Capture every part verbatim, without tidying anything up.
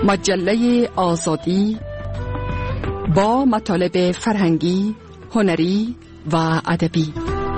مجله آزادی با مطالب فرهنگی، هنری و ادبی.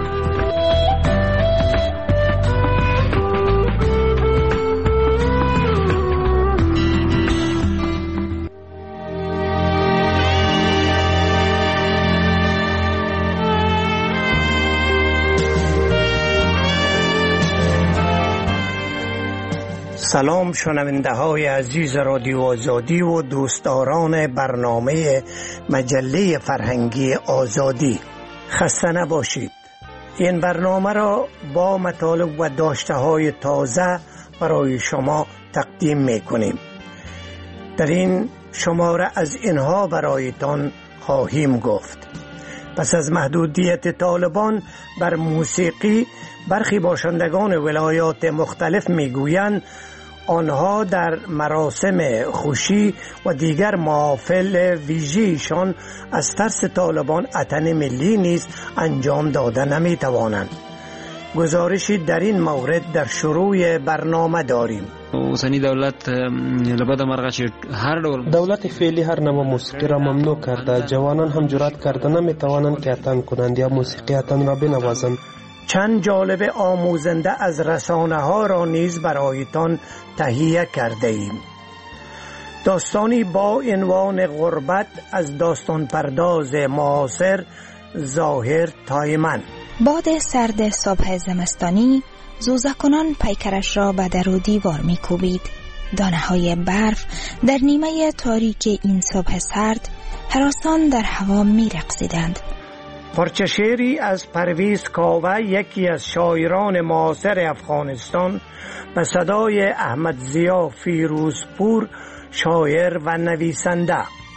سلام شنونده های عزیز رادیو آزادی و دوستداران برنامه مجله فرهنگی آزادی، خسته نباشید. این برنامه را با مطالب و داشته های تازه برای شما تقدیم می کنیم. در این شماره از اینها برایتان خواهیم گفت: پس از محدودیت طالبان بر موسیقی، برخی باشندگان ولایات مختلف میگویند آنها در مراسم خوشی و دیگر محافل ویژه‌شان از ترس طالبان اتن ملی نیز انجام داده نمیتوانند. گزارشی در این مورد در شروع برنامه داریم. اوسنی دولت لبد مرغش هر دول دولت فعلی هر نوع موسیقی را ممنوع کرده. جوانان هم جرأت کرده نمیتوانند که اتن کنند یا موسیقی اتن را بنوازند. چند جالب آموزنده از رسانه ها را نیز برایتان تهیه کرده ایم. داستانی با عنوان غربت از داستان پرداز معاصر ظاهر تایمن. باد سرد صبح زمستانی زوزکانان پیکرش را به در و دیوار می کوبید. دانه های برف در نیمه تاریک این صبح سرد هراسان در هوا می رقصیدند. پارچه شعری از پرویز کاوه، یکی از شاعران معاصر افغانستان، به صدای احمد ضیا فیروزپور، شاعر و نویسنده.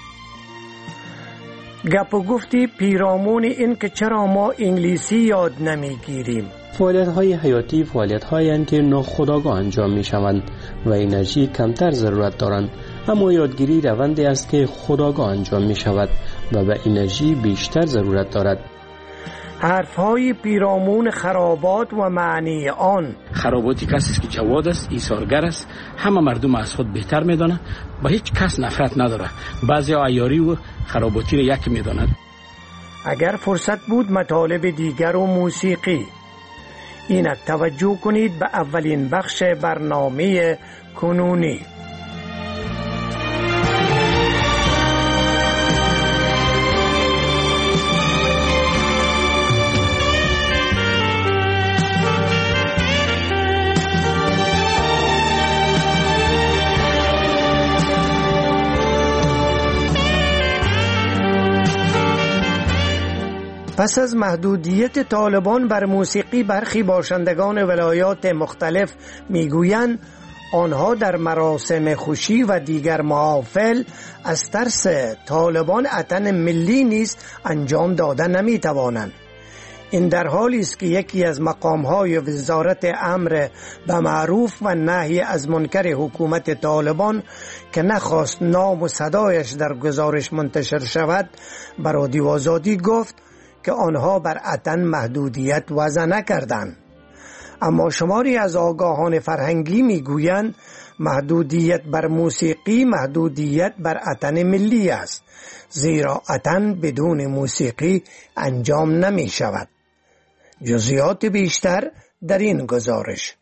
گپ و گفتی پیرامون این که چرا ما انگلیسی یاد نمیگیریم. فعالیت‌های حیاتی فعالیت‌هایی هستند که ناخودآگاه انجام می‌شوند و انرژی کمتر ضرورت دارند، اما یادگیری روندی است که خودآگاه انجام می‌شود و به انرژی بیشتر ضرورت دارد. حرف‌های پیرامون خرابات و معنی آن. خراباتی کسی که جواد است، ایثارگر است، همه مردم از خود بهتر می‌دانند، با هیچ کس نفرت نداره. بعضی عیاری و خراباتی را یک می‌دانند. اگر فرصت بود مطالب دیگر و موسیقی. اینک توجه کنید به اولین بخش برنامه کنونی. پس از محدودیت طالبان بر موسیقی، برخی باشندگان ولایات مختلف میگویند آنها در مراسم خوشی و دیگر محافل از ترس طالبان اتن ملی نیز انجام داده نمیتوانند. این در حالی است که یکی از مقام‌های وزارت امر به معروف و نهی از منکر حکومت طالبان که نخواست نام و صدایش در گزارش منتشر شود، به رادیو آزادی گفت که آنها بر اتن محدودیت وضع نکردند. اما شماری از آگاهان فرهنگی میگویند محدودیت بر موسیقی محدودیت بر اتن ملی است، زیرا اتن بدون موسیقی انجام نمی شود. جزئیات بیشتر در این گزارش.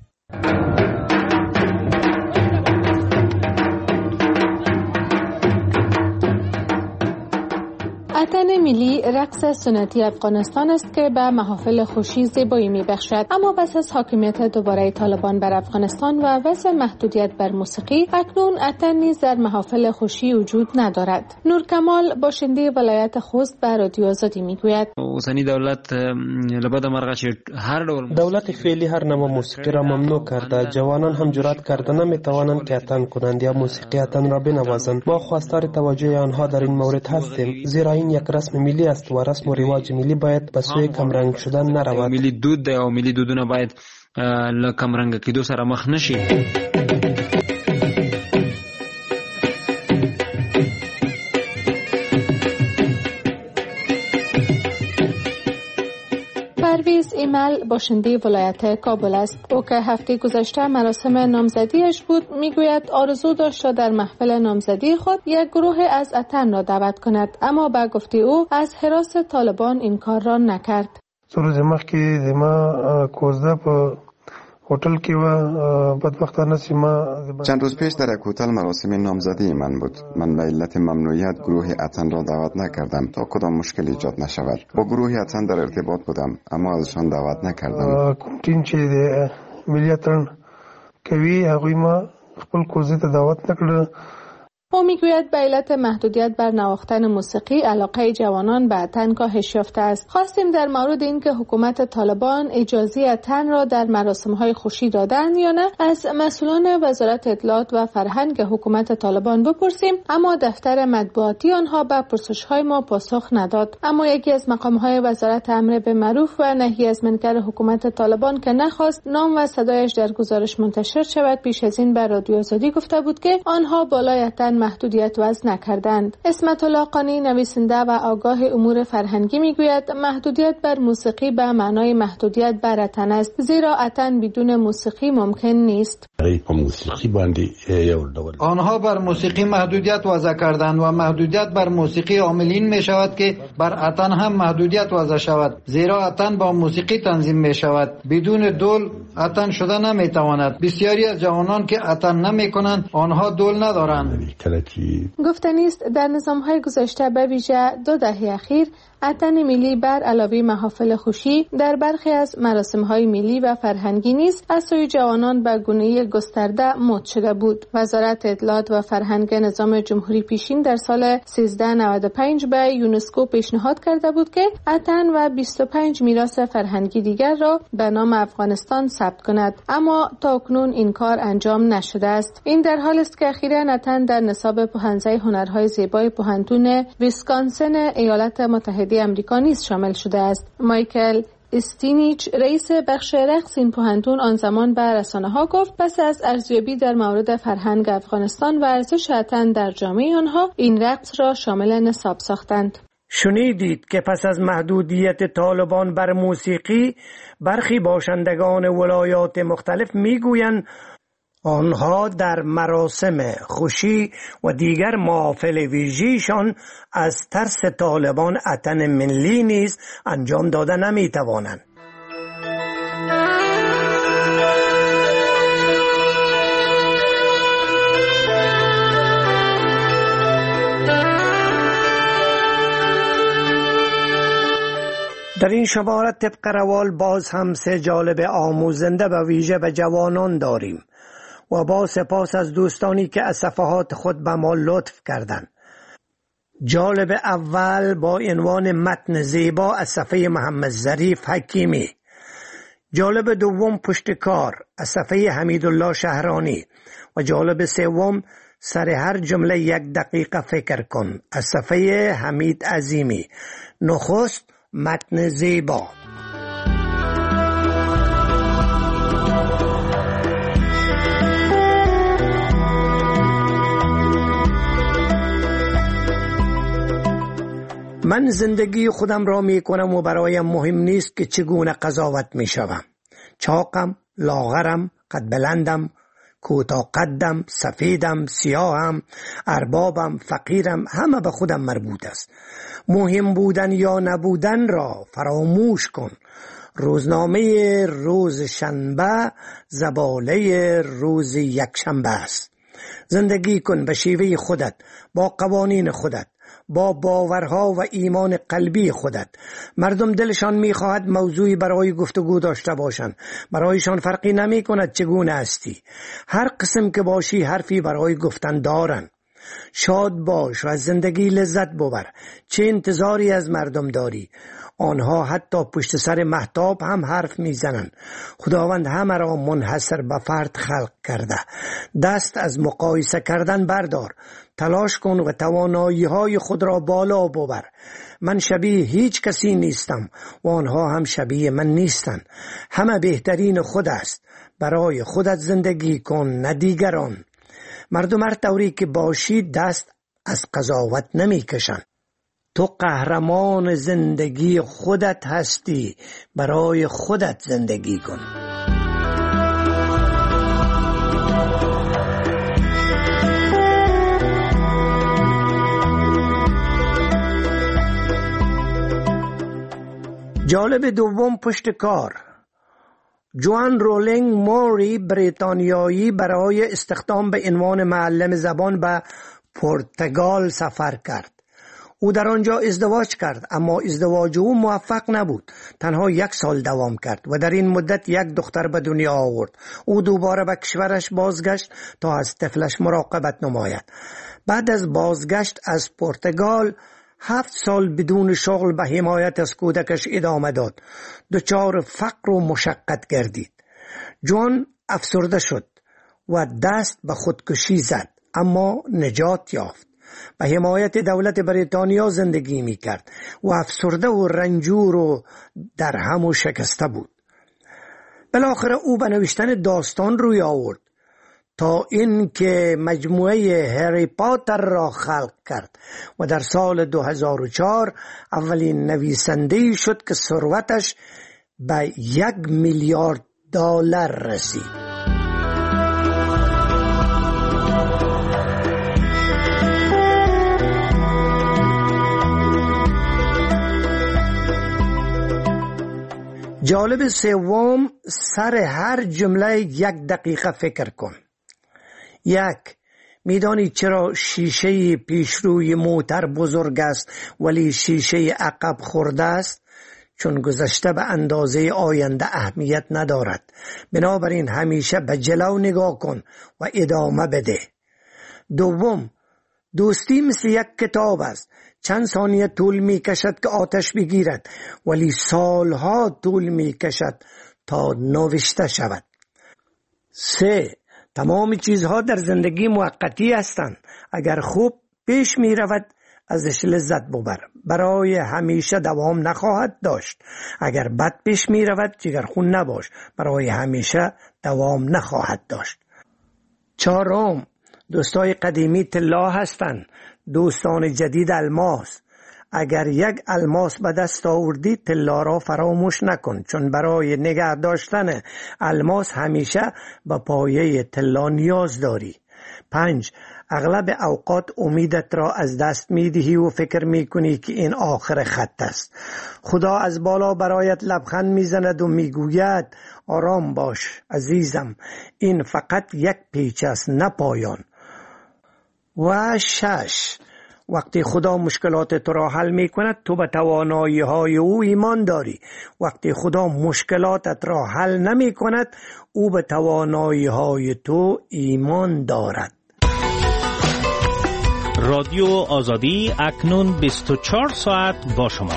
اتن ملی رقص سنتی افغانستان است که به محافل خوشی زیبایی می‌بخشد، اما پس از حاکمیت دوباره طالبان بر افغانستان و وضع محدودیت بر موسیقی، اکنون اتن نیز در محافل خوشی وجود ندارد. نور کمال باشنده ولایت خوست به رادیو آزادی میگوید اوسنی دولت لبد مرغش هر دول دولت فعلی هر نوع موسیقی را ممنوع کرده. جوانان هم جرأت کرده نمیتوانند که اتن کنند یا موسیقی اتن را بنوازند. ما خواستار توجه آنها در این مورد هستیم، زیرا این یک رسم ملی است و رسم و رواج ملی باید به سوی کمرنگ شدن نرود. ملی دود ده او ملی دودونه باید له کمرنګ کېدو سره مخ نشي. پرویز ایمه منل باشنده ولایت کابل است. او که هفته گذشته مراسم نامزدیش بود میگوید آرزو داشت در محفل نامزدی خود یک گروه از اتن را دعوت کند، اما با گفته او از هراس طالبان این کار را نکرد. سروز مخکې د ما کوزده په هتل کې و بدبختانه سیما چند روز پیش در یک هتل مراسم نامزدی من بود. من به علت ممنوعیت گروه اتن را دعوت نکردم تا کدام مشکل ایجاد نشود. با گروه اتن در ارتباط بودم اما ازشان دعوت نکردم. کومټین چې د ملي اتن کوي هغوی ما خپل کوزه ته دعوت نکړه. او میگوید به علت محدودیت بر نواختن موسیقی علاقه جوانان به اتن کاهش یافته است. خواستیم در مورد اینکه حکومت طالبان اجازه اتن را در مراسم‌های خوشی دادند یا نه از مسئولان وزارت اطلاعات و فرهنگ حکومت طالبان بپرسیم، اما دفتر مطبوعاتی آنها به پرسش‌های ما پاسخ نداد. اما یکی از مقام‌های وزارت امر به معروف و نهی از منکر حکومت طالبان که نخواست نام و صدایش در گزارش منتشر شود، پیش از این به رادیو آزادی گفته بود که آنها بالای اتن محدودیت وضع نکردند. اسمت الله قانی نویسنده و آگاه امور فرهنگی میگوید محدودیت بر موسیقی به معنای محدودیت بر اتن است، زیرا اتن بدون موسیقی ممکن نیست. آنها بر موسیقی محدودیت وضع کردند و محدودیت بر موسیقی عاملین می شود که بر اتن هم محدودیت وضع شود، زیرا اتن با موسیقی تنظیم می شود. بدون دول اتن شده نمی تواند. بسیاری از جوانان که اتن نمی کنند آنها دول ندارند. گفتنی است در نظام‌های گذشته به ویژه دو دهه اخیر اتن ملی بر علاوه محافل خوشی در برخی از مراسم‌های ملی و فرهنگی نیز از سوی جوانان به گونه گسترده مد شده بود. وزارت اطلاعات و فرهنگ نظام جمهوری پیشین در سال سیزده نود و پنج به یونسکو پیشنهاد کرده بود که اتن و بیست و پنج میراث فرهنگی دیگر را به نام افغانستان ثبت کند، اما تاکنون این کار انجام نشده است. این در حالی است که اخیراً اتن در نصاب پوهنځی هنرهای زیبای پوهنتون ویسکانسن ایالات متحده امریکا نیز شامل شده است. مایکل استینیچ رئیس بخش رقص این پوهنتون آن زمان به رسانه‌ها گفت پس از ارزیابی در مورد فرهنگ افغانستان و ارزش اتن در جامعه آنها این رقص را شامل نصاب ساختند. شنیدید که پس از محدودیت طالبان بر موسیقی برخی باشندگان ولایات مختلف میگویند آنها در مراسم خوشی و دیگر محافل ویژه‌شان از ترس طالبان اتن ملی نیز انجام داده نمی‌توانند. در این شماره طبق روال باز هم سه جالب آموزنده و ویژه به جوانان داریم و با سپاس از دوستانی که از صفحات خود به ما لطف کردند. جالب اول با عنوان متن زیبا از صفحه محمد ظریف حکیمی. جالب دوم پشتکار از صفحه حمیدالله شهرانی و جالب سوم سر هر جمله یک دقیقه فکر کن از صفحه حمید عظیمی. نخست متن زیبا. من زندگی خودم را می کنم و برایم مهم نیست که چگونه قضاوت می شوم. چاقم، لاغرم، قد بلندم، کوتاه قدم، سفیدم، سیاهم، اربابم، فقیرم، همه به خودم مربوط است. مهم بودن یا نبودن را فراموش کن. روزنامه روز شنبه زباله روز یکشنبه است. زندگی کن به شیوه خودت، با قوانین خودت، با باورها و ایمان قلبی خودت. مردم دلشان میخواهد موضوعی برای گفتگو داشته باشند. برایشان فرقی نمی کند چگونه هستی. هر قسم که باشی حرفی برای گفتن دارند. شاد باش و از زندگی لذت ببر. چه انتظاری از مردم داری؟ آنها حتی پشت سر مهتاب هم حرف میزنند. خداوند همه را منحصر به فرد خلق کرده. دست از مقایسه کردن بردار. تلاش کن و توانایی های خود را بالا ببر. من شبیه هیچ کسی نیستم و آنها هم شبیه من نیستند. همه بهترین خود است. برای خودت زندگی کن، نه دیگران. مردم هر طوری که باشی دست از قضاوت نمی کشند. تو قهرمان زندگی خودت هستی، برای خودت زندگی کن. جالب دوم پشت کار. جوان رولینگ موری بریتانیایی برای استخدام به عنوان معلم زبان به پرتغال سفر کرد. او در آنجا ازدواج کرد، اما ازدواج او موفق نبود. تنها یک سال دوام کرد و در این مدت یک دختر به دنیا آورد. او دوباره به کشورش بازگشت تا از طفلش مراقبت نماید. بعد از بازگشت از پرتغال هفت سال بدون شغل به حمایت از کودکش ادامه داد. دچار فقر و مشقت گردید. جان افسرده شد و دست به خودکشی زد، اما نجات یافت. به حمایت دولت بریتانیا زندگی می کرد و افسرده و رنجور و در هم و شکسته بود. بالاخره او به نوشتن داستان روی آورد تا این که مجموعه هری پاتر را خلق کرد و در سال دو هزار و چهار اولین نویسنده‌ای شد که ثروتش به یک میلیارد دلار رسید. جالب سوم، سر هر جمله یک دقیقه فکر کن. یک، میدانی چرا شیشه پیشروی موتر بزرگ است ولی شیشه عقب خرده است؟ چون گذشته به اندازه آینده اهمیت ندارد. بنابراین همیشه به جلو نگاه کن و ادامه بده. دوم، دوستی مثل یک کتاب است. چند ثانیه طول می کشد که آتش بگیرد ولی سالها طول می کشد تا نوشته شود. سه، تمام چیزها در زندگی موقتی هستند. اگر خوب پیش می رود ازش لذت ببر، برای همیشه دوام نخواهد داشت. اگر بد پیش می رود جگرخون نباش، برای همیشه دوام نخواهد داشت. چهارم، دوستای قدیمی طلا هستند، دوستان جدید الماس. اگر یک الماس به دست آوردی طلا را فراموش نکن، چون برای نگه داشتن الماس همیشه به پایه طلا نیاز داری. پنج، اغلب اوقات امیدت را از دست می دهی و فکر می کنی که این آخر خط است. خدا از بالا برایت لبخند می زند و می گوید آرام باش عزیزم، این فقط یک پیچ است نه پایان. و شش، وقتی خدا مشکلات تو را حل می کند تو به توانایی های او ایمان داری. وقتی خدا مشکلاتت را حل نمی کند او به توانایی های تو ایمان دارد. رادیو آزادی اکنون بیست و چهار ساعت با شما.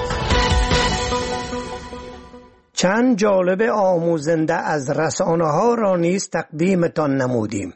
چند جالب آموزنده از رسانه ها را نیز تقدیمتان نمودیم.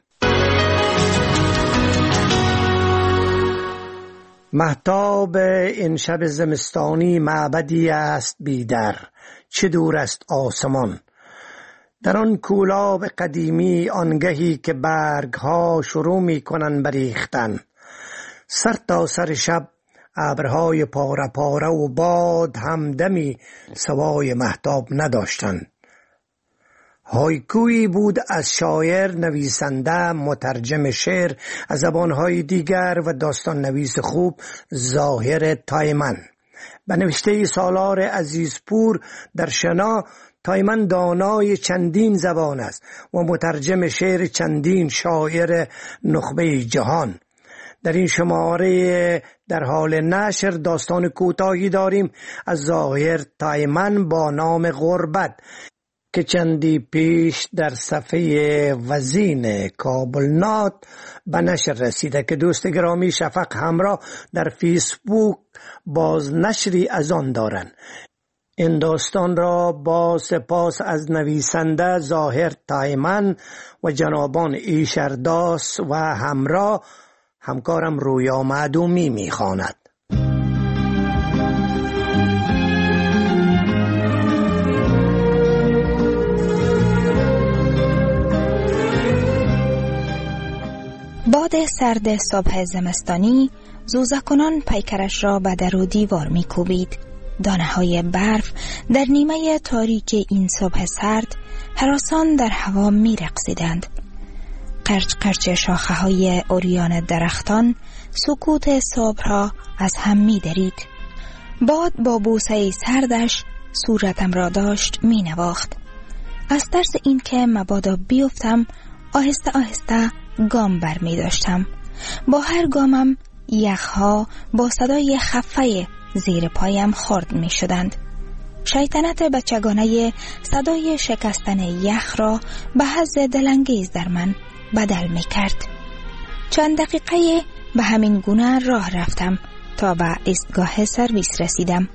مهتاب این شب زمستانی معبدی است بیدر، چه دور است آسمان. در آن کولاب قدیمی آنگهی که برگها شروع می کنن بریختن، سر تا سر شب ابرهای پاره پاره و باد همدمی سوای مهتاب نداشتند. هایکویی بود از شاعر، نویسنده، مترجم شعر از زبانهای دیگر و داستان نویس خوب ظاهر تایمن. به نوشته سالار عزیزپور در شنا، تایمن دانای چندین زبان است و مترجم شعر چندین شاعر نخبه جهان. در این شماره در حال نشر داستان کوتاهی داریم از ظاهر تایمن با نام غربت که چندی پیش در صفحه وزین کابلنات به نشر رسیده که دوست گرامی شفق همراه در فیسبوک باز نشری از آن دارند. این داستان را با سپاس از نویسنده ظاهر تایمن و جنابان ایشرداس و همراه همکارم رویا معدومی میخواند. باد سرد صبح زمستانی زوزکنان پیکرش را به در و دیوار می کوبید. دانه های برف در نیمه تاریک این صبح سرد هراسان در هوا می رقصیدند. قرچ قرچ شاخه های اوریان درختان سکوت صبح را از هم می درید. باد با بوسه سردش صورتم را داشت می نواخت. از ترس این که مبادا بیفتم آهسته آهسته گام بر می داشتم. با هر گامم یخها با صدای خفه زیر پایم خرد می شدند. شیطنت بچگانه صدای شکستن یخ را به حظ دلانگیز در من بدل می کرد. چند دقیقه به همین گونه راه رفتم تا به ایستگاه سرویس رسیدم.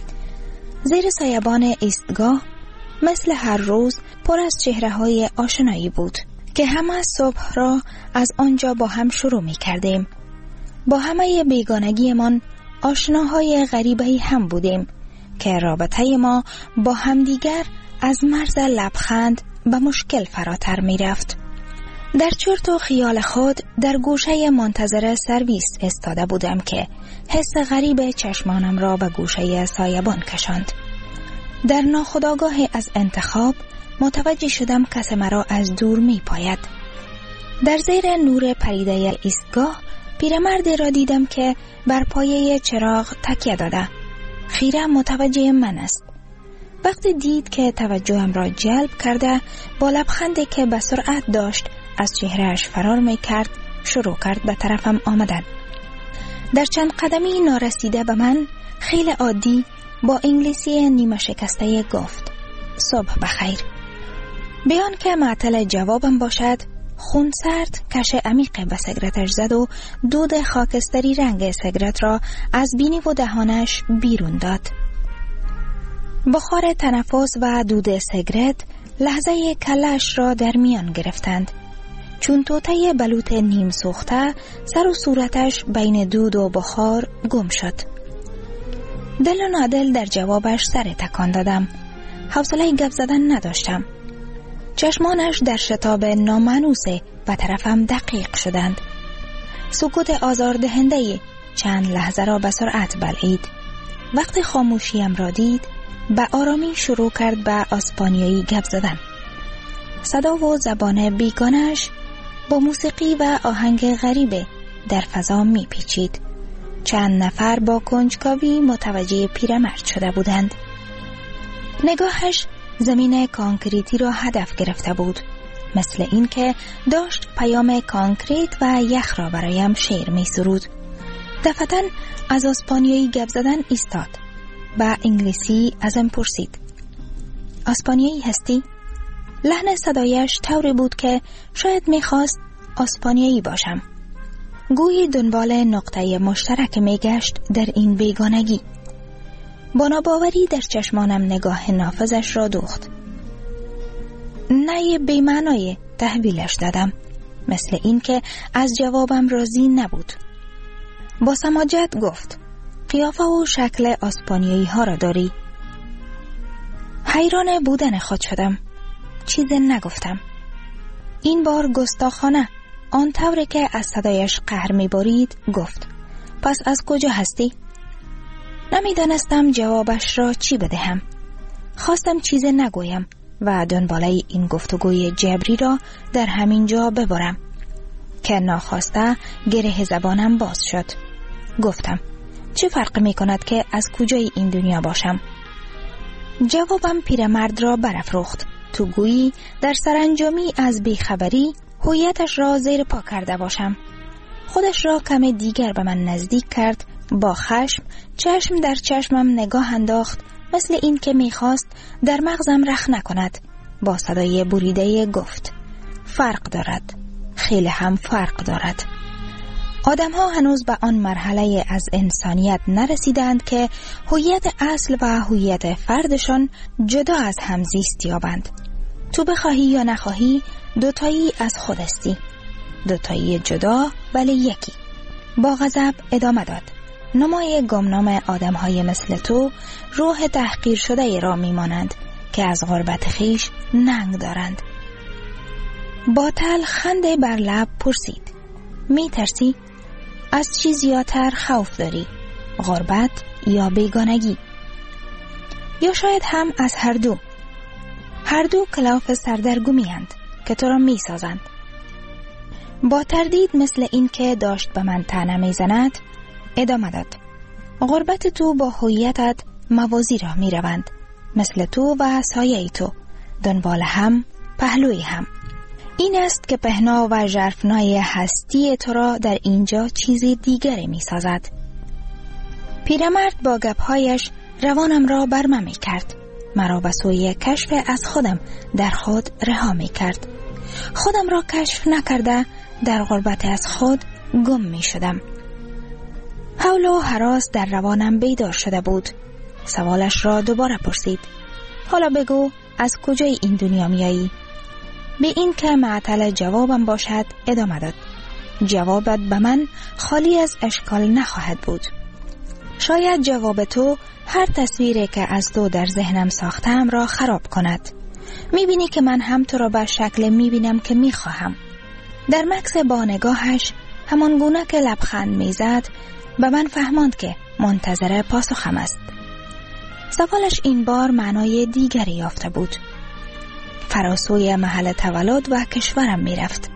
زیر سایبان ایستگاه مثل هر روز پر از چهره های آشنایی بود که همه صبح را از آنجا با هم شروع می کردیم. با همه بیگانگی من آشناهای غریبه‌ای هم بودیم که رابطه ما با همدیگر از مرز لبخند به مشکل فراتر می رفت. در چرت و خیال خود در گوشه منتظر سرویس استاده بودم که حس غریب چشمانم را به گوشه سایبان کشاند. در ناخودآگاه از انتخاب متوجه شدم کس مرا از دور می پاید. در زیر نور پریده ایستگاه پیرمردی را دیدم که بر پایه چراغ تکیه داده. خیره متوجه من است. وقتی دید که توجهم را جلب کرده با لبخندی که به سرعت داشت از چهرهش فرار می کرد شروع کرد به طرفم آمدن. در چند قدمی نارسیده به من خیلی عادی با انگلیسی نیمه شکسته گفت صبح بخیر. بیان که معطل جوابم باشد خونسرد کش عمیق به سیگارتش زد و دود خاکستری رنگ سیگارت را از بینی و دهانش بیرون داد. بخار تنفس و دود سیگارت لحظه کلش را در میان گرفتند. چون توته بلوط نیم سوخته سر و صورتش بین دود و بخار گم شد. دل و نادل در جوابش سر تکان دادم. حوصله گپ زدن نداشتم. چشمانش در شتاب نامانوسه به طرفم دقیق شدند. سکوت آزاردهنده چند لحظه را به سرعت بلعید. وقتی خاموشیم را دید به آرامی شروع کرد به اسپانیایی گپ زدن. صدا و زبان بیگانش با موسیقی و آهنگ غریبه در فضا می پیچید. چند نفر با کنجکاوی متوجه پیرمرد شده بودند. نگاهش زمین کانکریتی را هدف گرفته بود، مثل این که داشت پیام کانکریت و یخ را برایم شعر می سرود. دفعتاً از اسپانیایی گپ زدن ایستاد. با انگلیسی ازم پرسید اسپانیایی هستی؟ لحن صدایش طوری بود که شاید میخواست اسپانیایی باشم. گویی دنبال نقطه مشترک میگشت در این بیگانگی. با ناباوری در چشمانم نگاه نافذش را دوخت. نه بی‌معنای تحویلش دادم، مثل این که از جوابم راضی نبود. با سماجت گفت قیافه و شکل اسپانیایی ها را داری؟ حیران بودن خود شدم. چیز نگفتم. این بار گستاخانه آن طوری که از صدایش قهر می‌بارید گفت پس از کجا هستی؟ نمیدانستم جوابش را چی بدهم. خواستم چیز نگویم و دنباله این گفتگوی جبری را در همین جا ببرم که ناخواسته گره زبانم باز شد. گفتم چه فرق می کند که از کجای این دنیا باشم؟ جوابم پیرمرد را برافروخت. تو گویی در سرانجامی از بیخبری هویتش را زیر پا کرده باشم. خودش را کم دیگر به من نزدیک کرد. با خشم چشم در چشمم نگاه انداخت، مثل این که میخواست در مغزم رخ نکند. با صدای بریده گفت فرق دارد، خیلی هم فرق دارد. آدم ها هنوز به آن مرحله از انسانیت نرسیدند که هویت اصل و هویت فردشان جدا از هم زیست یابند. تو بخواهی یا نخواهی دوتایی از خود استی، دوتایی جدا ولی یکی. با غضب ادامه داد نمای گمنام آدم های مثل تو روح تحقیر شده را میمانند که از غربت خیش ننگ دارند. با تل خنده بر لب پرسید می ترسی؟ از چی زیادتر خوف داری؟ غربت یا بیگانگی؟ یا شاید هم از هر دو. هر دو کلاف سردرگمی هستند که تو را می سازند. با تردید مثل این که داشت به من طعنه می زند ادامه داد. غربت تو با هویتت موازی را می روند. مثل تو و سایه تو، دنبال هم، پهلوی هم. این است که پهنا و ژرفنای هستی تو را در اینجا چیزی دیگری می سازد. پیرمرد با گپهایش روانم را برمه می کرد. مرا به سوی کشف از خودم در خود رها می کرد. خودم را کشف نکرده در غربت از خود گم می شدم. حول و هراس در روانم بیدار شده بود. سوالش را دوباره پرسید. حالا بگو از کجای این دنیا میایی؟ به این که معطل جوابم باشد ادامه داد. جوابت به من خالی از اشکال نخواهد بود. شاید جواب تو هر تصویری که از تو در ذهنم ساختم را خراب کند. میبینی که من هم تو را به شکل میبینم که میخواهم. در مکس با نگاهش همان گونه که لبخند میزد به من فهماند که منتظر پاسخم است. سوالش این بار معنای دیگری یافته بود. فراسوی محل تولد و کشورم میرفت.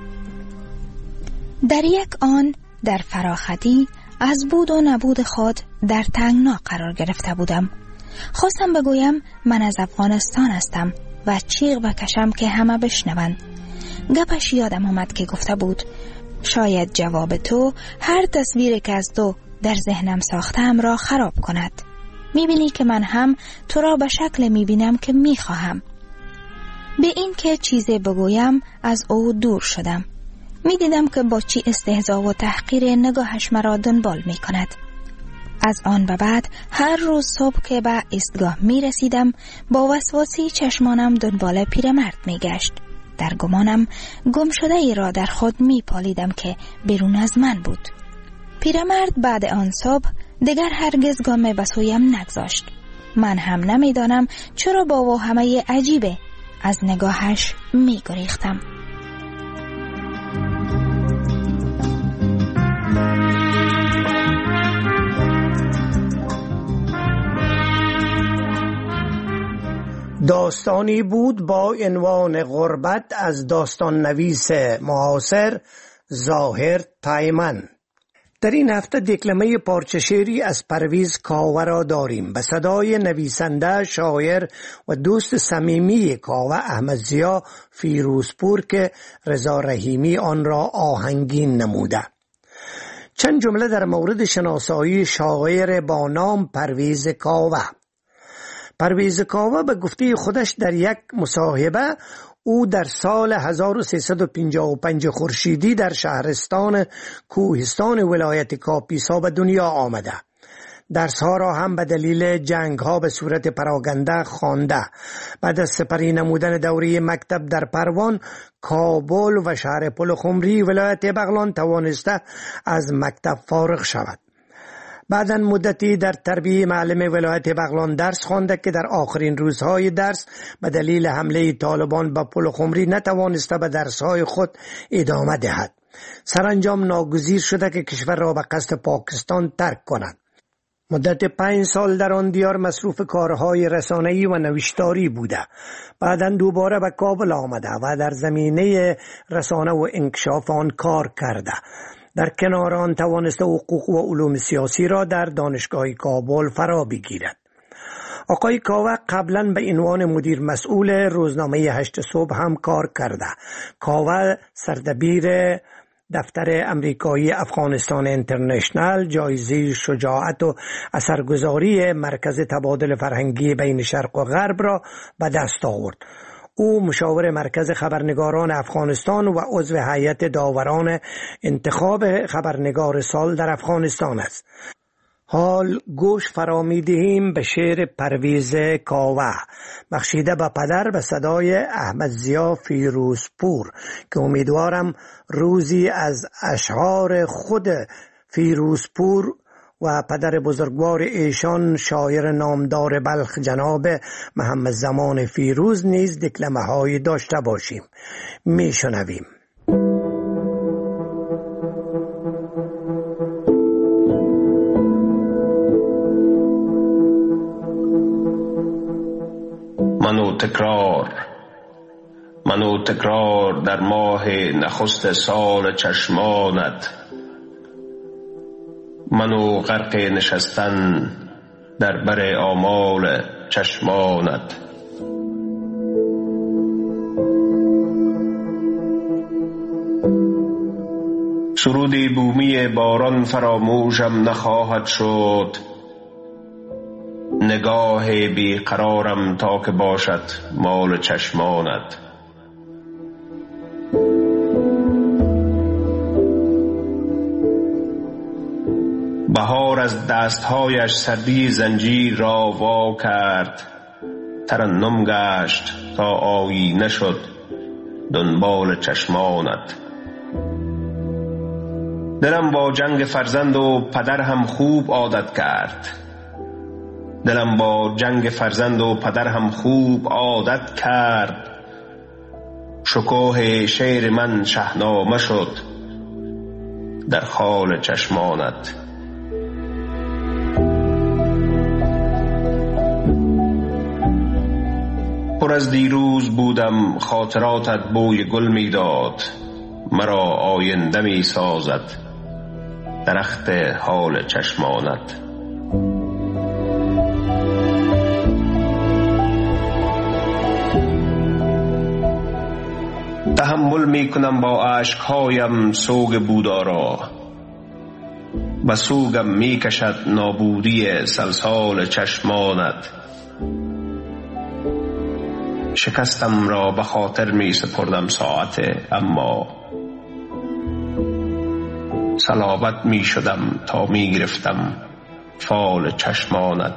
در یک آن در فراختی از بود و نبود خود در تنگنا قرار گرفته بودم. خواستم بگویم من از افغانستان هستم و چیغ بکشم که همه بشنوند. گپش یادم آمد که گفته بود شاید جواب تو هر تصویری که از تو در ذهنم ساختم را خراب کند. میبینی که من هم تو را به شکل میبینم که میخواهم. به این که چیزی بگویم از او دور شدم. میدیدم که با چی استهزا و تحقیر نگاهش مرا دنبال میکند. از آن به بعد هر روز صبح که به ایستگاه میرسیدم با وسواسی چشمانم دنبال پیرمرد میگشت. در گمانم گم شده ای را در خود میپالیدم که بیرون از من بود. پیرمرد بعد آن صبح دیگر هرگز گام به سویم نگذاشت. من هم نمیدانم چرا با وهمه عجیبه از نگاهش میگریختم. داستانی بود با عنوان غربت از داستان نویس معاصر ظاهر تایمن. در این هفته دکلمه پارچه شعری از پرویز کاوه را داریم به صدای نویسنده، شاعر و دوست صمیمی کاوه احمد ضیا فیروزپور که رضا رحیمی آن را آهنگین نموده. چند جمله در مورد شناسایی شاعر با نام پرویز کاوه. پرویز کاوه به گفته خودش در یک مصاحبه او در سال هزار و سیصد و پنجاه و پنج خورشیدی در شهرستان کوهستان ولایت کاپیسا به دنیا آمده. درسها را هم به دلیل جنگ ها به صورت پراگنده خوانده. بعد از سپری نمودن دوره مکتب در پروان، کابل و شهر پلخمری ولایت بغلان توانسته از مکتب فارغ شود. بعداً مدتی در تربیه معلم ولایت بغلان درس خوانده که در آخرین روزهای درس به دلیل حمله طالبان به پلخمری نتوانسته به درسهای خود ادامه دهد. سرانجام ناگزیر شده که کشور را به قصد پاکستان ترک کند. مدت پنج سال در آن دیار مصروف کارهای رسانه‌ای و نوشتاری بوده. بعداً دوباره به کابل آمده و در زمینه رسانه و انکشاف آن کار کرده. در کنار آن توانسته حقوق و علوم سیاسی را در دانشگاه کابل فرا بگیرد. آقای کاوه قبلا به عنوان مدیر مسئول روزنامه هشت صبح هم کار کرده. کاوه سردبیر دفتر امریکایی افغانستان اینترنشنال، جایزه شجاعت و اثرگذاری مرکز تبادل فرهنگی بین شرق و غرب را به دست آورد. او مشاور مرکز خبرنگاران افغانستان و عضو هیئت داوران انتخاب خبرنگار سال در افغانستان است. حال گوش فرا می‌دهیم به شعر پرویز کاوه بخشیده به پدر به صدای احمد ضیا فیروزپور که امیدوارم روزی از اشعار خود فیروزپور و پدر بزرگوار ایشان شاعر نامدار بلخ جناب محمد زمان فیروز نیز دکلمه های داشته باشیم. می شنویم. تکرار، من و تکرار در ماه نخست سال چشمانت، من و غرق نشستن در بر آمال چشمانت. سرودی بومی باران فراموشم نخواهد شد، نگاه بیقرارم تا که باشد مال چشمانت. بهار از دستهایش سردی زنجیر را وا کرد، ترنم گشت تا آیینه شد دنبال چشمانت. دلم با جنگ فرزند و پدر هم خوب عادت کرد، دلم با جنگ فرزند و پدر هم خوب عادت کرد. شکوه شعر من شهنامه شد در خال چشمانت. پر از دیروز بودم خاطراتت بوی گل میداد، مرا آینده می سازد درخت حال چشمانت. تحمل می کنم با اشکهایم سوگ بودارا، و سوگم می کشد نابودی سلسال چشمانت. شکستم را به خاطر می سپردم ساعت، اما صلابت می شدم تا می گرفتم فال چشمانت.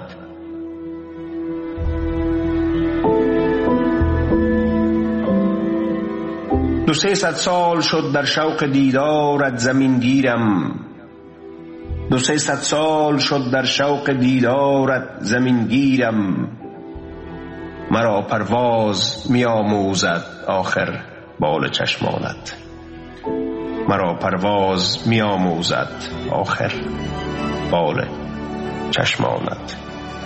دو سه ست سال شد در شوق دیدارت زمین گیرم، دو سه ست سال شد در شوق دیدارت زمین گیرم. مرا پرواز می آموزد آخر بال چشمانت، مرا پرواز می آموزد آخر بال چشمانت.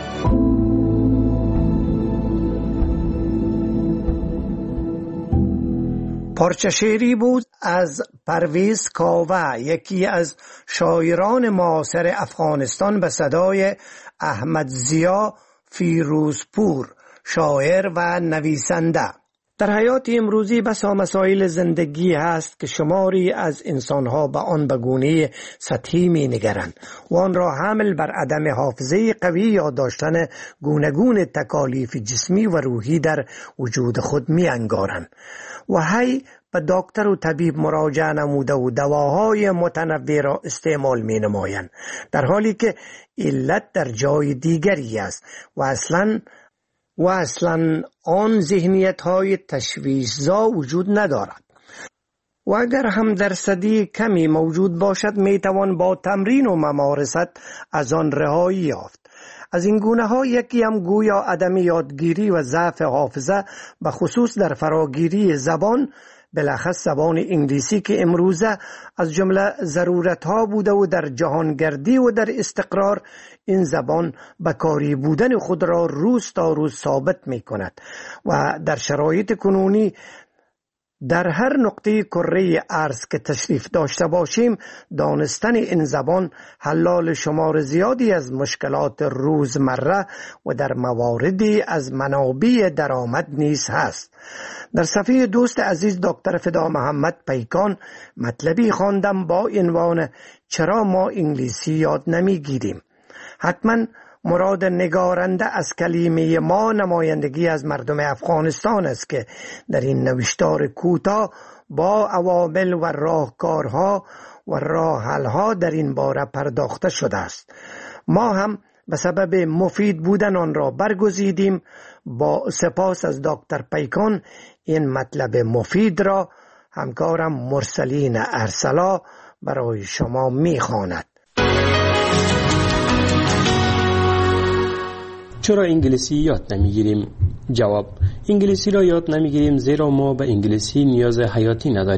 پارچه شعری بود از پرویز کاوه، یکی از شاعران معاصر افغانستان، به صدای احمد ضیا فیروزپور، شاعر و نویسنده. در حیات امروزی بسا مسائل زندگی هست که شماری از انسانها به آن به گونه سطحی می نگرند و آن را حمل بر عدم حافظه قوی یا داشتن گونگون تکالیف جسمی و روحی در وجود خود می انگارند و هی به دکتر و طبیب مراجعه نموده و دواهای متنوع را استعمال می نمایند، در حالی که علت در جای دیگری است و اصلاً و اصلا آن ذهنیت های تشویش‌زا وجود ندارد و اگر هم درصدی کمی موجود باشد می توان با تمرین و ممارست از آن رهایی یافت. از این گونه ها یکی هم گویا عدم یادگیری و ضعف حافظه، به خصوص در فراگیری زبان، بلخص زبان انگلیسی که امروزه از جمله ضرورت ها بوده و در جهانگردی و در استقرار این زبان بکاری بودن خود را روز تا روز ثابت می کند و در شرایط کنونی در هر نقطه کره ارض که تشریف داشته باشیم، دانستن این زبان حلال شمار زیادی از مشکلات روزمره و در مواردی از منابع درآمد نیز هست. در صفحه دوست عزیز دکتر فدا محمد پیکان مطلبی خواندم با عنوان چرا ما انگلیسی یاد نمیگیریم. حتما مراد نگارنده از کلمه ما نمایندگی از مردم افغانستان است که در این نوشتار کوتاه با عوامل و راهکارها و راهحل‌ها در این باره پرداخته شده است. ما هم به سبب مفید بودن آن را برگزیدیم. با سپاس از دکتر پیکان این مطلب مفید را همکارم مرسلین ارسلا برای شما می‌خواند. چرا انگلیسی یاد نمیگیریم؟ جواب: انگلیسی را یاد نمیگیریم زیرا ما به انگلیسی نیاز حیاتی نداریم.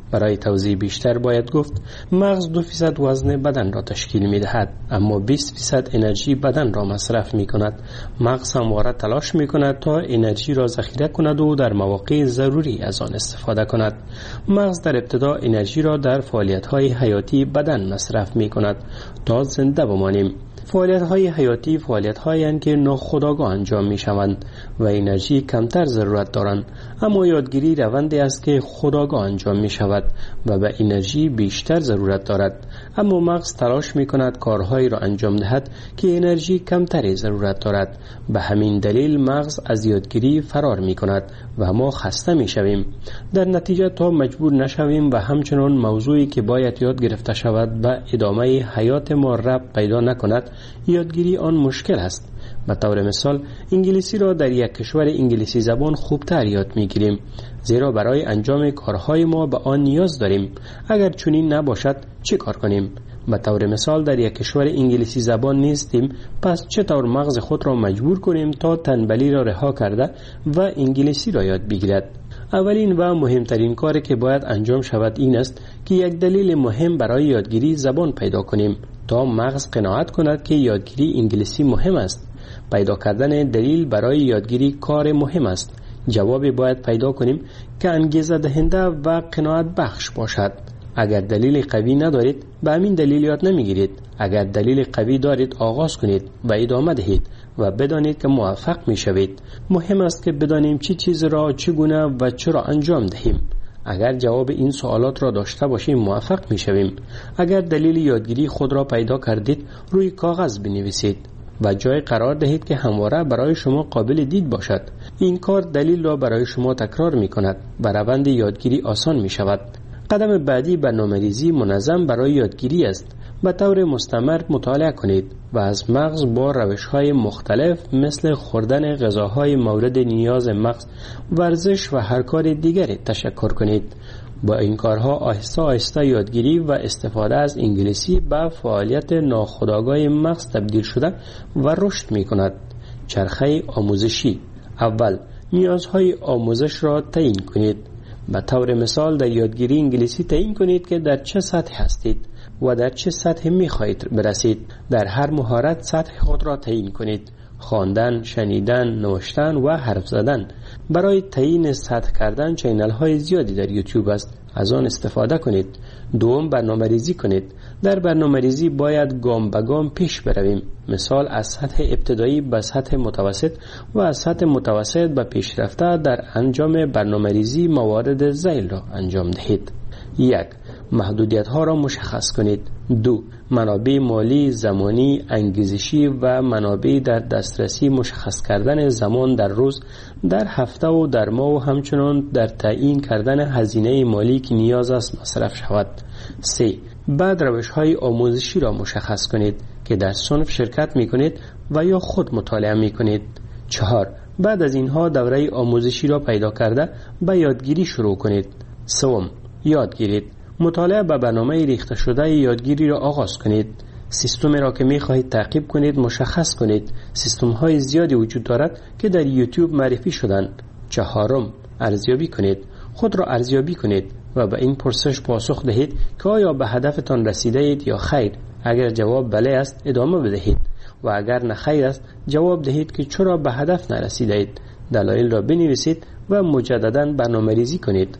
برای توضیح بیشتر باید گفت مغز دو فیصد وزن بدن را تشکیل می دهد، اما بیست فیصد انرژی بدن را مصرف می کند. مغز همواره تلاش می کند تا انرژی را ذخیره کند و در مواقع ضروری از آن استفاده کند. مغز در ابتدا انرژی را در فعالیت های حیاتی بدن مصرف می کند تا زنده بمانیم. فعالیت های حیاتی فعالیت هایی که ناخودآگاه انجام می شوند و انرژی کمتر ضرورت دارند، اما یادگیری روندی است که خودآگاه انجام می شود و به انرژی بیشتر ضرورت دارد، اما مغز تلاش می کند کارهایی را انجام دهد که انرژی کمتری ضرورت دارد. به همین دلیل مغز از یادگیری فرار می کند و ما خسته می شویم. در نتیجه تا مجبور نشویم و همچنان موضوعی که باید یاد گرفته شود به ادامه حیات ما ربط پیدا نکند، یادگیری آن مشکل است. به طور مثال انگلیسی را در یک کشور انگلیسی زبان خوبتر یاد میگیریم، زیرا برای انجام کارهای ما به آن نیاز داریم. اگر چنین نباشد چه کار کنیم؟ به طور مثال در یک کشور انگلیسی زبان نیستیم، پس چطور مغز خود را مجبور کنیم تا تنبلی را رها کرده و انگلیسی را یاد بگیرد؟ اولین و مهمترین کاری که باید انجام شود این است که یک دلیل مهم برای یادگیری زبان پیدا کنیم تا مغز قناعت کند که یادگیری انگلیسی مهم است. پیدا کردن دلیل برای یادگیری کار مهم است. جوابی باید پیدا کنیم که انگیزه دهنده و قناعت بخش باشد. اگر دلیل قوی ندارید به همین دلیل یاد نمیگیرید. اگر دلیل قوی دارید آغاز کنید و ادامه دهید و بدانید که موفق میشوید. مهم است که بدانیم چی چیز را چگونه و چرا انجام دهیم. اگر جواب این سوالات را داشته باشیم موفق میشویم. اگر دلیل یادگیری خود را پیدا کردید روی کاغذ بنویسید و جای قرار دهید که همواره برای شما قابل دید باشد. این کار دلیل را برای شما تکرار می کند و روند یادگیری آسان می شود. قدم بعدی برنامه‌ریزی منظم برای یادگیری است. به طور مستمر مطالعه کنید و از مغز با روش‌های مختلف مثل خوردن غذاهای مورد نیاز مغز، ورزش و هر کار دیگری تشکر کنید. با این کارها آهسته آهسته یادگیری و استفاده از انگلیسی به فعالیت ناخودآگاه مغز تبدیل شده و رشد می کند. چرخه آموزشی. اول نیازهای آموزش را تعیین کنید. به طور مثال در یادگیری انگلیسی تعیین کنید که در چه سطح هستید و در چه سطح می خواهید برسید. در هر مهارت سطح خود را تعیین کنید: خواندن، شنیدن، نوشتن و حرف زدن. برای تعیین سطح کردن چینل های زیادی در یوتیوب است، از آن استفاده کنید. دوم برنامه ریزی کنید. در برنامه ریزی باید گام به گام پیش برویم. مثال از سطح ابتدایی به سطح متوسط و از سطح متوسط به پیشرفته در انجام برنامه ریزی موارد ذیل را انجام دهید. یک، محدودیت ها را مشخص کنید. دو، منابع مالی، زمانی، انگیزشی و منابع در دسترسی مشخص کردن زمان در روز، در هفته و در ماه و همچنان در تعیین کردن هزینه مالی که نیاز است مصرف شود. سه، بعد روش های آموزشی را مشخص کنید که در صنف شرکت می کنید و یا خود مطالعه می کنید. چهار، بعد از اینها دوره آموزشی را پیدا کرده به یادگیری شروع کنید. سوم، یاد گیرید. مطالعه به برنامه ریخته شده یادگیری را آغاز کنید. سیستمی را که می خواهید تعقیب کنید مشخص کنید. سیستم های زیادی وجود دارد که در یوتیوب معرفی شدند. چهارم، ارزیابی کنید. خود را ارزیابی کنید و به این پرسش پاسخ دهید که آیا به هدفتان رسیده اید یا خیر. اگر جواب بله است ادامه بدهید و اگر نه خیر است جواب دهید که چرا به هدف نرسیده اید. دلایل را بنویسید و مجددا برنامه‌ریزی کنید.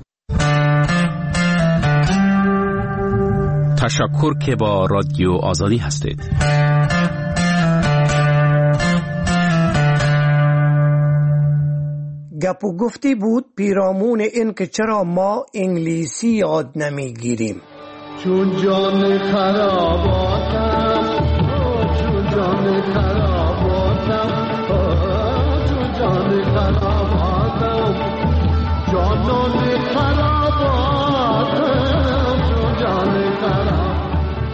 تشکر که با رادیو آزادی هستید. گپ و گفتی بود پیرامون این که چرا ما انگلیسی یاد نمیگیریم. چون جان خراباتم، چون جان خراباتم، چون جان خراباتم، جانان خراباتم، چون جان خراباتم.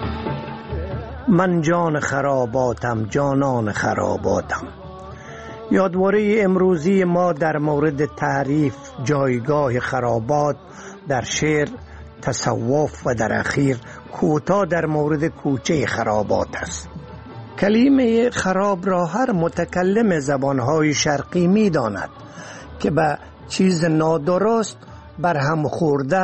من جان خراباتم، جانان خراباتم. یادواره امروزی ما در مورد تعریف جایگاه خرابات در شعر، تصوف و در اخیر کوتاه در مورد کوچه خرابات است. کلمه خراب را هر متکلم زبانهای شرقی می داند که به چیز نادرست، برهم خورده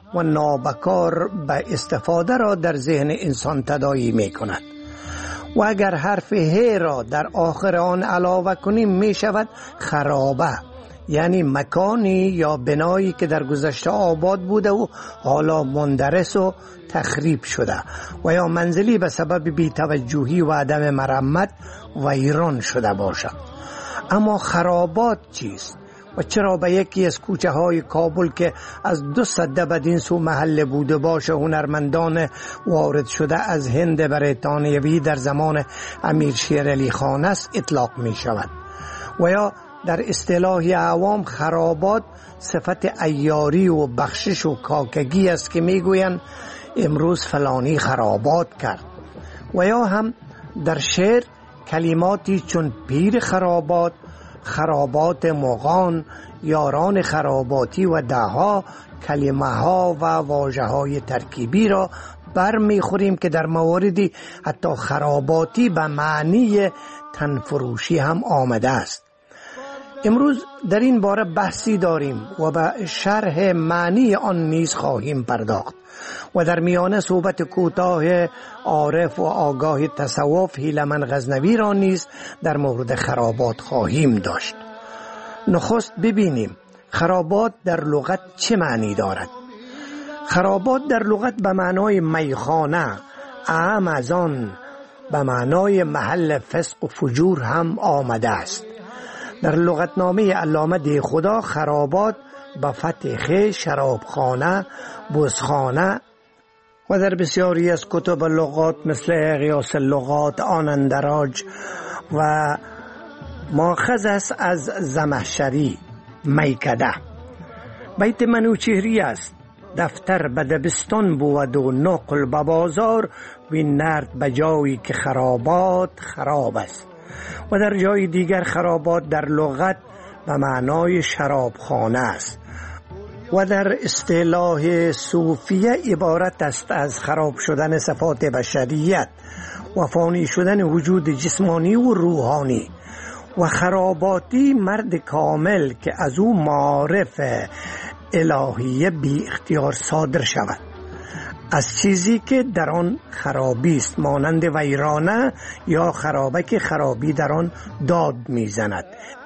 و نابکار به استفاده را در ذهن انسان تداعی می کند. و اگر حرف ه را در آخر آن علاوه کنیم می شود خرابه، یعنی مکانی یا بنایی که در گذشته آباد بوده و حالا مندرس و تخریب شده، و یا منزلی به سبب بی‌توجهی و عدم مرمت ویران شده باشد. اما خرابات چیست؟ و چرا به یکی از کوچه های کابل که از دو سده بدین سو محل بوده باشه هنرمندان وارد شده از هند بریتانیوی در زمان امیر شیر علی خان است اطلاق می شود؟ و یا در اصطلاح عوام خرابات صفت عیاری و بخشش و کاکگی است که می گویند امروز فلانی خرابات کرد. و یا هم در شعر کلماتی چون پیر خرابات، خرابات مغان، یاران خراباتی و دهها کلمه ها و واژه های ترکیبی را بر می خوریم که در مواردی حتی خراباتی به معنی تنفروشی هم آمده است. امروز در این باره بحثی داریم و به شرح معنی آن نیز خواهیم پرداخت و در میانه صحبت کوتاه عارف و آگاه تصوف هیلمن غزنوی را نیز در مورد خرابات خواهیم داشت. نخست ببینیم خرابات در لغت چه معنی دارد. خرابات در لغت به معنای میخانه، اعم از آن به معنای محل فسق و فجور هم آمده است. در لغتنامه علامه دیخدا خرابات به فتح خ شرابخانه، بزخانه و در بسیاری از کتب لغات مثل قیاس اللغات، آنندراج و ماخذ است از زمخشری میکده. بیت منوچهری است: دفتر به دبستان بود و نقل به بازار، وین نرد به جایی که خرابات خراب است. و در جای دیگر خرابات در لغت به معنای شرابخانه است و در اصطلاح صوفیه عبارت است از خراب شدن صفات بشریت و فانی شدن وجود جسمانی و روحانی. و خراباتی مرد کامل که از او معارف الهیه بی اختیار صادر شود از چیزی که در آن خرابی است، مانند ویرانه یا خرابه که خرابی در آن داد میزند،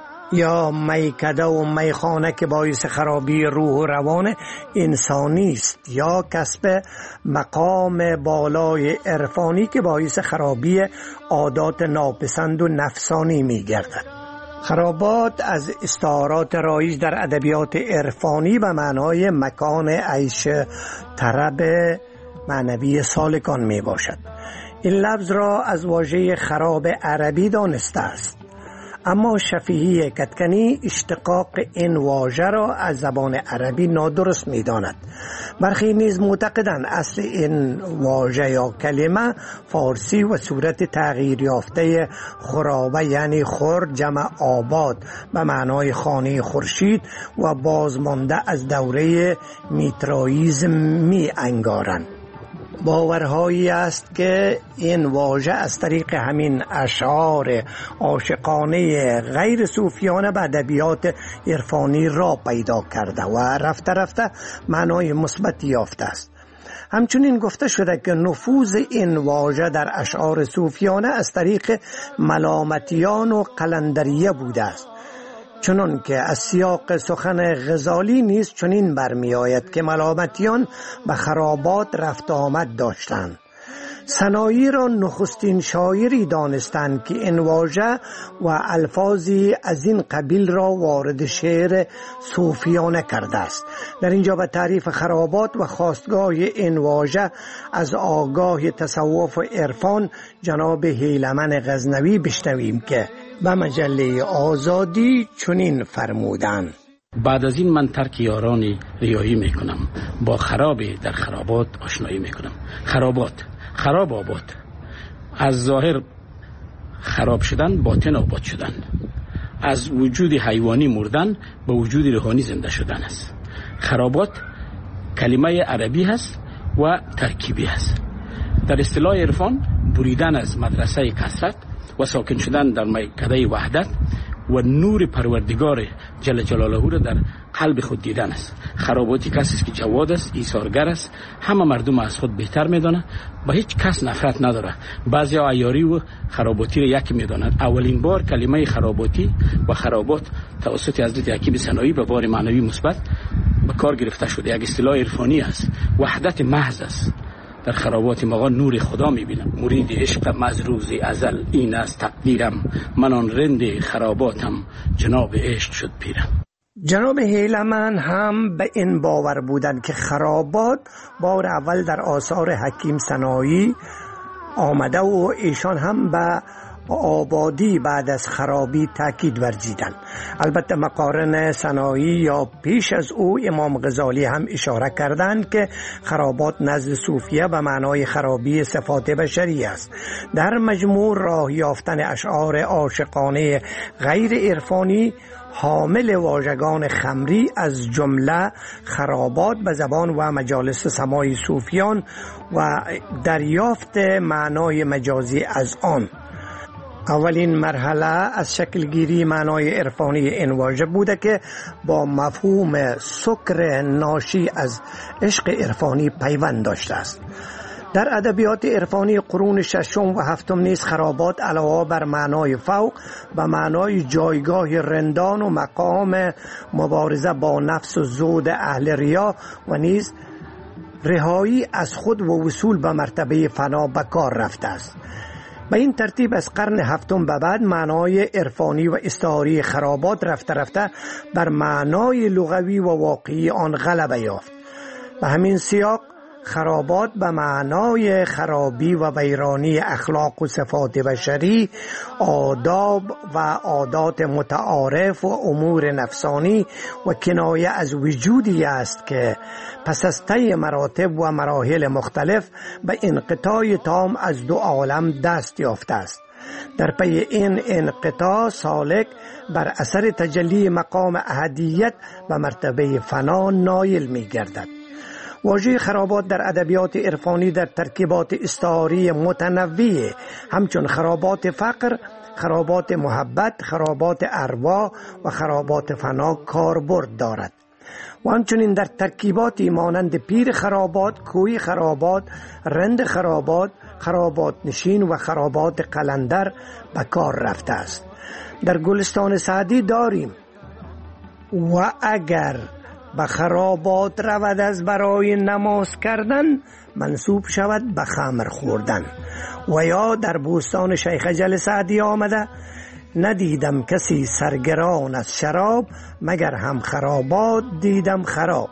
یا میکده و میخانه که باعث خرابی روح و روان انسانی است، یا کسب مقام بالای عرفانی که باعث خرابی عادات ناپسند و نفسانی میگردد. خرابات از استعارات رایج در ادبیات عرفانی به معنای مکان عیش طرب معنوی سالکان می باشد. این لفظ را از واژه خراب عربی دانسته است، اما شفیعی کتکنی اشتقاق این واژه را از زبان عربی نادرست می داند. برخی نیز معتقدند اصل این واژه یا کلمه فارسی و صورت تغییر یافته خرابه یعنی خور جمع آباد به معنای خانه خورشید و بازمانده از دوره میترائیسم می انگارند. باورهایی است که این واژه از طریق همین اشعار عاشقانه غیر صوفیانه به ادبیات عرفانی را پیدا کرده و رفته رفته معنای مثبتی یافته است. همچنین گفته شده که نفوذ این واژه در اشعار صوفیانه از طریق ملامتیان و قلندریه بوده است، چنان که از سیاق سخن غزالی نیز چنین برمی آید که ملامتیان به خرابات رفت آمد داشتند. سنایی را نخستین شاعری دانستند که این واژه و الفاظی از این قبیل را وارد شعر صوفیانه کرده است. در اینجا به تعریف خرابات و خاستگاه این واژه از آگاه تصوف و عرفان جناب هیلمن غزنوی بشنویم که به مجله آزادی چنین فرمودند: بعد از این من ترک یارانی ریایی میکنم، با خرابی در خرابات آشنایی میکنم. خرابات، خراب آباد، از ظاهر خراب شدن باطن آباد شدن، از وجود حیوانی مردن به وجود روحانی زنده شدن است. خرابات کلمه عربی هست و ترکیبی هست. در اصطلاح عرفان بریدن از مدرسه کثرت و ساکن شدن در میکده وحدت و نور پروردگار جل جلاله را در قلب خود دیدن است. خراباتی کسی است که جواد است، ایثارگر است، همه مردم از خود بهتر میدانه، با هیچ کس نفرت نداره. بعضی عیاری و خراباتی را یکی میدانند. اولین بار کلمه خراباتی و خرابات توسط حضرت حکیم سنایی به بار معنوی مثبت به کار گرفته شده. یک اصطلاح عرفانی است، وحدت محض است. در خرابات مغا نور خدا میبینم. مرید عشق مزروز ازل این است تقدیرم، من آن رند خراباتم جناب عشق شد پیرم. جناب هیلمن هم به این باور بودند که خرابات بار اول در آثار حکیم سنایی آمده و ایشان هم به آبادی بعد از خرابی تاکید ورزیدند. البته مقارن سنایی یا پیش از او امام غزالی هم اشاره کردند که خرابات نزد صوفیه به معنای خرابی صفات بشری است. در مجموع راه یافتن اشعار عاشقانه غیر عرفانی حامل واژگان خمری از جمله خرابات به زبان و مجالس سماعی صوفیان و دریافت معنای مجازی از آن. اولین مرحله از شکلگیری معنای عرفانی این واژه بوده که با مفهوم سکر ناشی از عشق عرفانی پیوند داشته است. در ادبیات عرفانی قرون ششم و هفتم نیز خرابات علاوه بر معنای فوق به معنای جایگاه رندان و مقام مبارزه با نفس و زود اهل ریا و نیز رهایی از خود و وصول به مرتبه فنا به کار رفته است. به این ترتیب از قرن هفتم به بعد معنای عرفانی و استعاری خرابات رفته رفته بر معنای لغوی و واقعی آن غلبه یافت. به همین سیاق خرابات به معنای خرابی و ویرانی اخلاق و صفات بشری، آداب و عادات متعارف و امور نفسانی و کنایه از وجودی است که پس از طی مراتب و مراحل مختلف به انقطاع تام از دو عالم دست یافته است. در پی این انقطاع سالک بر اثر تجلی مقام احدیت و مرتبه فنا نایل می گردد. واژه خرابات در ادبیات عرفانی در ترکیبات استعاری متنوع همچون خرابات فقر، خرابات محبت، خرابات ارواح و خرابات فنا کاربرد دارد و همچنین در ترکیباتی مانند پیر خرابات، کوی خرابات، رند خرابات، خرابات نشین و خرابات قلندر به کار رفته است. در گلستان سعدی داریم و اگر به خرابات رود از برای نماز کردن منسوب شود به خمر خوردن. و یا در بوستان شیخ جل سعدی آمده ندیدم کسی سرگران از شراب مگر هم خرابات دیدم خراب.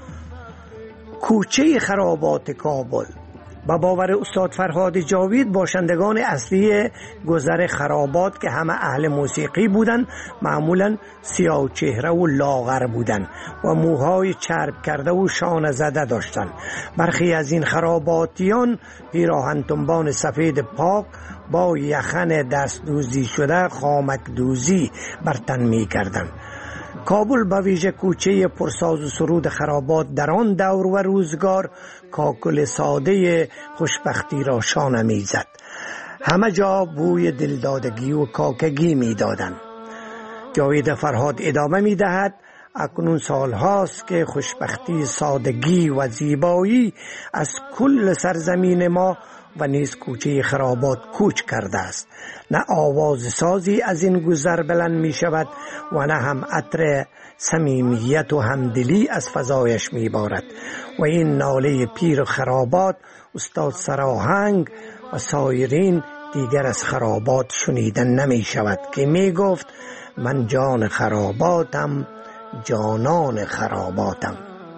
کوچه خرابات کابل با باور استاد فرهاد جاوید باشندگان اصلی گذر خرابات که همه اهل موسیقی بودند معمولا سیاه چهره و لاغر بودند و موهای چرب کرده و شانه زده داشتند. برخی از این خراباتیان پیراهن تنبان سفید پاک با یخن دست دوزی شده خامک دوزی بر تن می کردند. کابل به ویژه کوچه پرساز و سرود خرابات در آن دور و روزگار کاکل ساده خوشبختی را شانه میزد. همه جا بوی دلدادگی و کاکگی میدادند. جاوید فرهاد ادامه میدهد اکنون سال هاست که خوشبختی، سادگی و زیبایی از کل سرزمین ما و نیز کوچه خرابات کوچ کرده است. نه آواز سازی از این گذر بلند می شود و نه هم عطر صمیمیت و همدلی از فضایش می بارد و این ناله پیر خرابات استاد سراهنگ و سایرین دیگر از خرابات شنیدن نمی شود که می گفت من جان خراباتم، جانان خراباتم.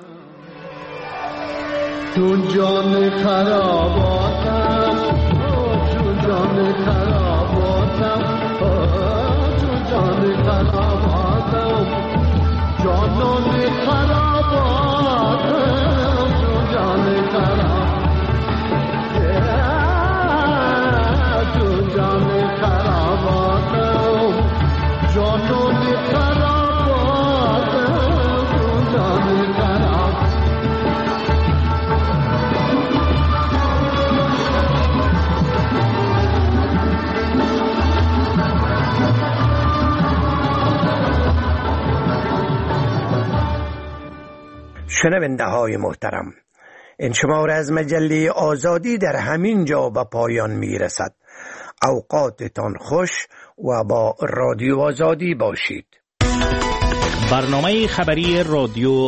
چون جان خراباتم، چون جان خراباتم، چون جان خراباتم، جانان خراباتم، چون جان خراباتم، چون جان خراباتم، جانان خراباتم، چون جان خراباتم. شنونده های محترم، این شماره از مجله آزادی در همین جا به پایان می رسد. اوقاتتان خوش و با رادیو آزادی باشید. برنامه خبری رادیو